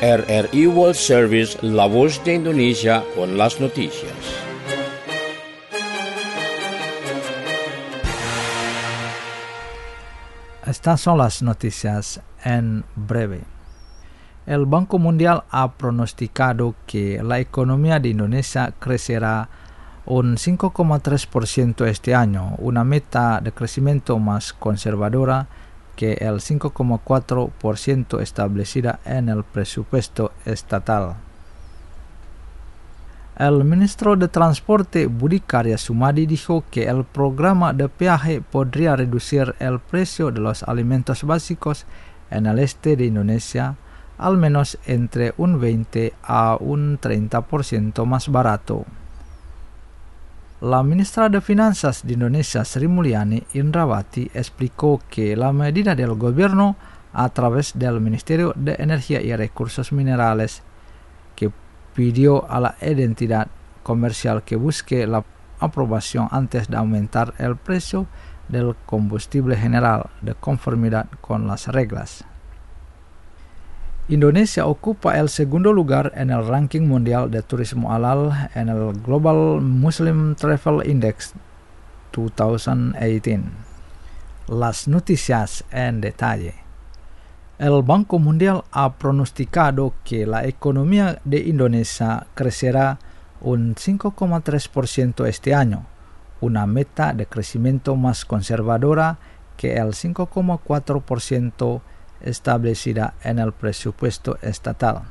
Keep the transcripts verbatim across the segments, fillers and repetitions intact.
R R I World Service, La Voz de Indonesia, con las noticias. Estas son las noticias en breve. El Banco Mundial ha pronosticado que la economía de Indonesia crecerá un cinco coma tres por ciento este año, una meta de crecimiento más conservadora que el cinco coma cuatro por ciento establecida en el presupuesto estatal. El ministro de Transporte Budi Karya Sumadi dijo que el programa de peaje podría reducir el precio de los alimentos básicos en el este de Indonesia al menos entre un veinte a un treinta por ciento más barato. La ministra de Finanzas de Indonesia, Sri Mulyani Indrawati, explicó que la medida del gobierno a través del Ministerio de Energía y Recursos Minerales, que pidió a la entidad comercial que busque la aprobación antes de aumentar el precio del combustible general de conformidad con las reglas. Indonesia ocupa el segundo lugar en el ranking mundial de turismo halal en el Global Muslim Travel Index dos mil dieciocho. Las noticias en detalle. El Banco Mundial ha pronosticado que la economía de Indonesia crecerá un cinco coma tres por ciento este año, una meta de crecimiento más conservadora que el cinco coma cuatro por ciento establecida en el presupuesto estatal.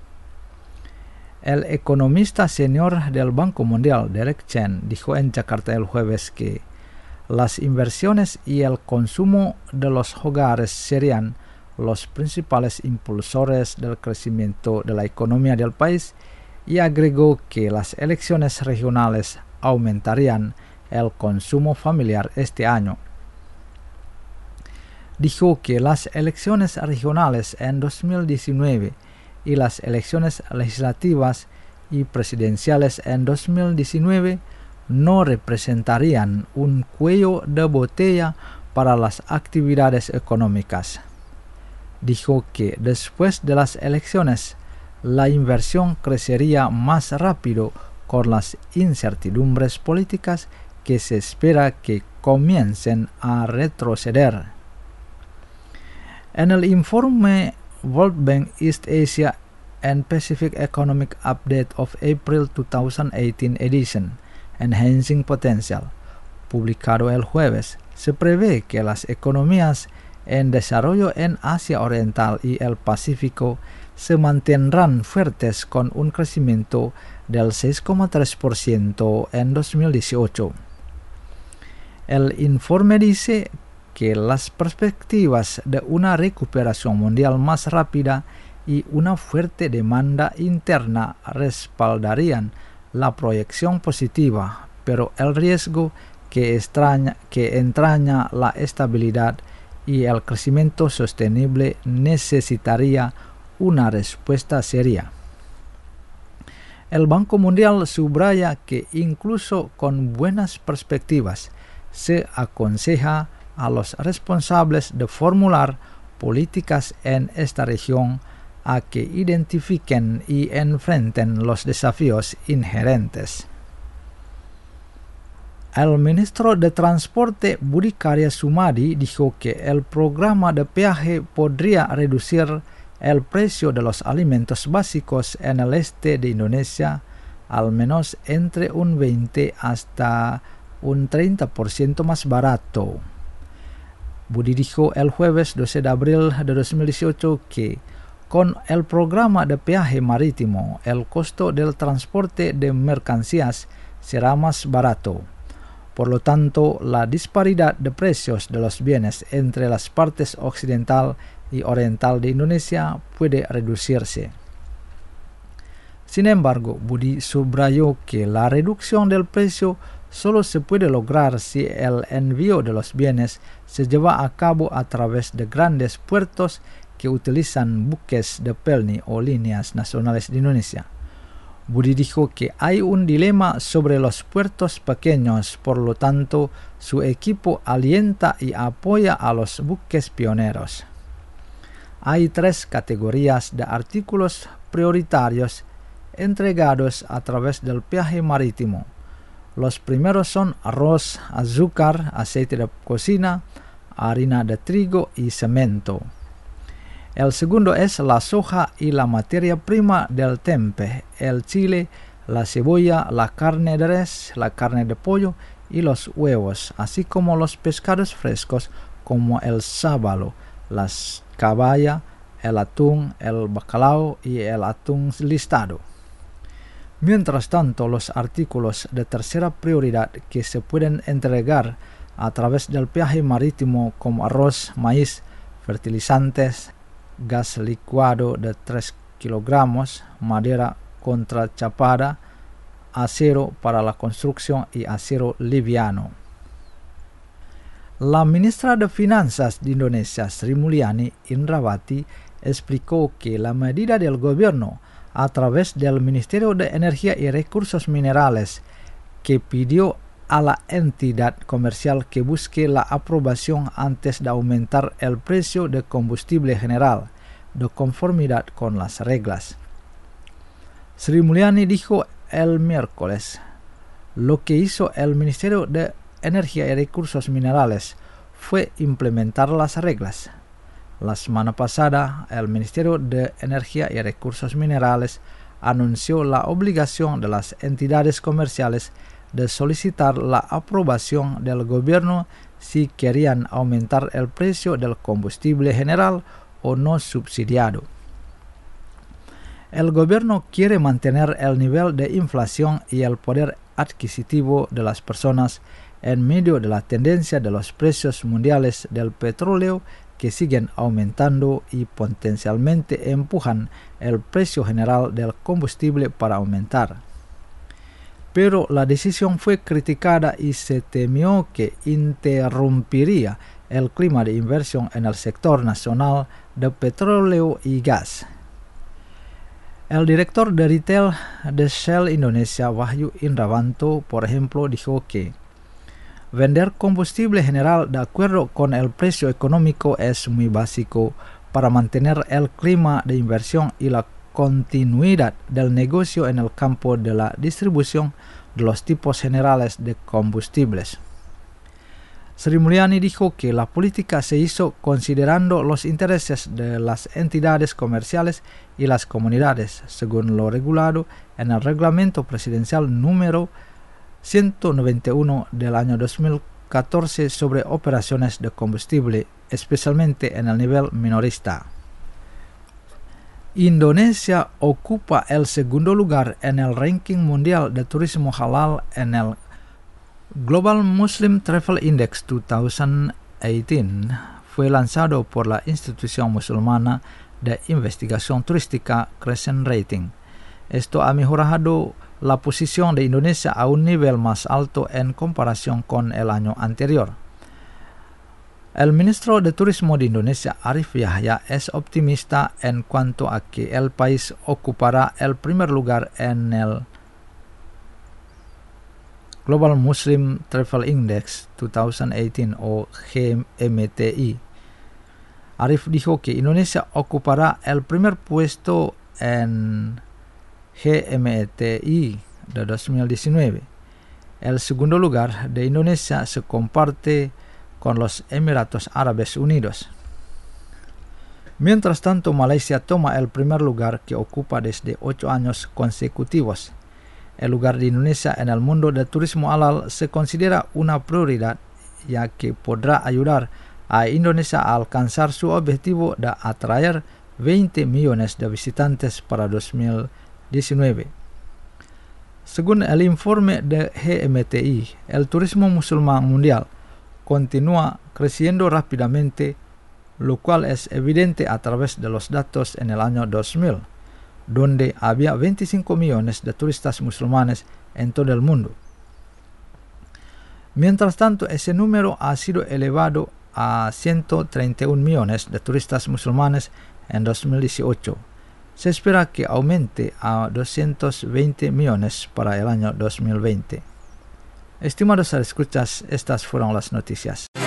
El economista senior del Banco Mundial, Derek Chen, dijo en Jakarta el jueves que las inversiones y el consumo de los hogares serían los principales impulsores del crecimiento de la economía del país y agregó que las elecciones regionales aumentarían el consumo familiar este año. Dijo que las elecciones regionales en dos mil diecinueve y las elecciones legislativas y presidenciales en dos mil diecinueve no representarían un cuello de botella para las actividades económicas. Dijo que después de las elecciones, la inversión crecería más rápido con las incertidumbres políticas que se espera que comiencen a retroceder. En el informe World Bank East Asia and Pacific Economic Update of April dos mil dieciocho Edition, Enhancing Potential, publicado el jueves, se prevé que las economías en desarrollo en Asia Oriental y el Pacífico se mantendrán fuertes con un crecimiento del seis coma tres por ciento en dos mil dieciocho. El informe dice que las perspectivas de una recuperación mundial más rápida y una fuerte demanda interna respaldarían la proyección positiva, pero el riesgo que, extraña, que entraña la estabilidad y el crecimiento sostenible necesitaría una respuesta seria. El Banco Mundial subraya que incluso con buenas perspectivas se aconseja a los responsables de formular políticas en esta región a que identifiquen y enfrenten los desafíos inherentes. El ministro de Transporte Budi Karya Sumadi dijo que el programa de peaje podría reducir el precio de los alimentos básicos en el este de Indonesia al menos entre un veinte hasta un treinta por ciento más barato. Budi dijo el jueves doce de abril de dos mil dieciocho que con el programa de peaje marítimo, el costo del transporte de mercancías será más barato. Por lo tanto, la disparidad de precios de los bienes entre las partes occidental y oriental de Indonesia puede reducirse. Sin embargo, Budi subrayó que la reducción del precio solo se puede lograr si el envío de los bienes se lleva a cabo a través de grandes puertos que utilizan buques de pelni o líneas nacionales de Indonesia. Budi dijo que hay un dilema sobre los puertos pequeños, por lo tanto, su equipo alienta y apoya a los buques pioneros. hay tres categorías de artículos prioritarios entregados a través del peaje marítimo. Los primeros son arroz, azúcar, aceite de cocina, harina de trigo y cemento. El segundo es la soja y la materia prima del tempe, el chile, la cebolla, la carne de res, la carne de pollo y los huevos, así como los pescados frescos como el sábalo, la caballa, el atún, el bacalao y el atún listado. Mientras tanto, los artículos de tercera prioridad que se pueden entregar a través del peaje marítimo como arroz, maíz, fertilizantes, gas licuado de tres kilogramos, madera contrachapada, acero para la construcción y acero liviano. La ministra de Finanzas de Indonesia, Sri Mulyani Indrawati, explicó que la medida del gobierno a través del Ministerio de Energía y Recursos Minerales, que pidió a la entidad comercial que busque la aprobación antes de aumentar el precio de combustible general, de conformidad con las reglas. Sri Mulyani dijo el miércoles: lo que hizo el Ministerio de Energía y Recursos Minerales fue implementar las reglas. La semana pasada, el Ministerio de Energía y Recursos Minerales anunció la obligación de las entidades comerciales de solicitar la aprobación del gobierno si querían aumentar el precio del combustible general o no subsidiado. El gobierno quiere mantener el nivel de inflación y el poder adquisitivo de las personas en medio de la tendencia de los precios mundiales del petróleo que siguen aumentando y potencialmente empujan el precio general del combustible para aumentar. Pero la decisión fue criticada y se temió que interrumpiría el clima de inversión en el sector nacional de petróleo y gas. El director de retail de Shell Indonesia, Wahyu Indrawanto, por ejemplo, dijo que vender combustible general de acuerdo con el precio económico es muy básico para mantener el clima de inversión y la continuidad del negocio en el campo de la distribución de los tipos generales de combustibles. Sri Mulyani dijo que la política se hizo considerando los intereses de las entidades comerciales y las comunidades, según lo regulado en el Reglamento Presidencial número ciento noventa y uno del año dos mil catorce sobre operaciones de combustible, especialmente en el nivel minorista. Indonesia ocupa el segundo lugar en el ranking mundial de turismo halal en el Global Muslim Travel Index dos mil dieciocho. Fue lanzado por la institución musulmana de investigación turística Crescent Rating. Esto ha mejorado la posición de Indonesia a un nivel más alto en comparación con el año anterior. El ministro de Turismo de Indonesia, Arif Yahya, es optimista en cuanto a que el país ocupará el primer lugar en el Global Muslim Travel Index dos mil dieciocho o G M T I. Arif dijo que Indonesia ocupará el primer puesto en G M T I de dos mil diecinueve. El segundo lugar de Indonesia se comparte con los Emiratos Árabes Unidos. Mientras tanto, Malaysia toma el primer lugar que ocupa desde ocho años consecutivos. El lugar de Indonesia en el mundo del turismo halal se considera una prioridad, ya que podrá ayudar a Indonesia a alcanzar su objetivo de atraer veinte millones de visitantes para dos mil diecinueve. Según el informe de G M T I, el turismo musulmán mundial continúa creciendo rápidamente, lo cual es evidente a través de los datos en el año dos mil, donde había veinticinco millones de turistas musulmanes en todo el mundo. Mientras tanto, ese número ha sido elevado a ciento treinta y un millones de turistas musulmanes en dos mil dieciocho. Se espera que aumente a doscientos veinte millones para el año dos mil veinte. Estimados escuchas, estas fueron las noticias.